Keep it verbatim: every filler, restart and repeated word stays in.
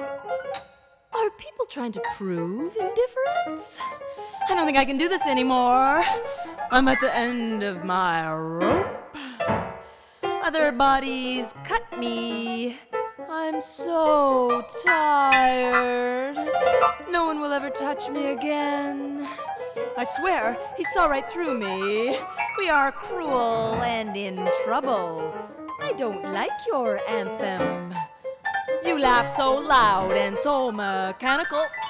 Are people trying to prove indifference? I don't think I can do this anymore. I'm at the end of my rope. Other bodies cut me. I'm so tired. No one will ever touch me again. I swear, he saw right through me. We are cruel and in trouble. I don't like your anthem. You laugh so loud and so mechanical.